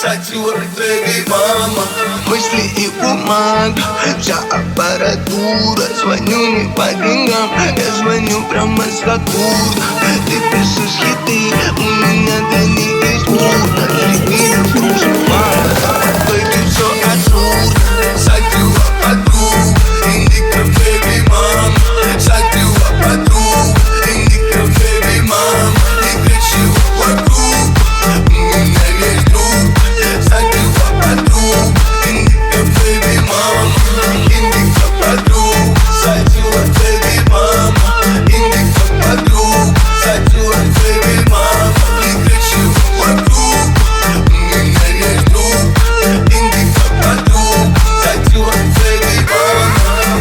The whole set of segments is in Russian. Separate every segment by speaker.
Speaker 1: Сатюр, baby, мама.
Speaker 2: Мысли и бумага, вся аппаратура. Звоню не по деньгам, я звоню прямо с Сатурна. Ты пишешь хиты, у меня для них есть бурно. Ритмы в кружевах, только все абсурдно.
Speaker 1: Сатюр, подруга, индиков, baby, мама. Сатюр, подруга, индиков, baby, мама. И красиво вокруг, у меня есть друг. Сатюр, подруга, индиков, baby, мама. Индиков, подруга, Сатюр, baby, мама. Индиков, подруга, Сатюр, baby, мама. И красиво вокруг, у меня есть друг. Индиков, подруга, Сатюр, baby, мама.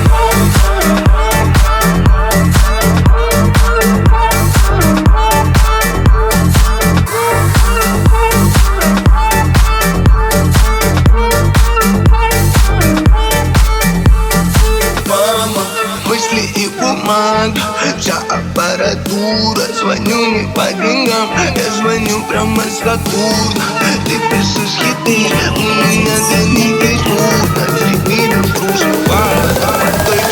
Speaker 2: Мысли и бумага, вся аппаратура. Звоню не по деньгам, я звоню прямо с Сатурна. Ты пишешь хиты, у меня для них есть бурно. Ритмы в кружевах,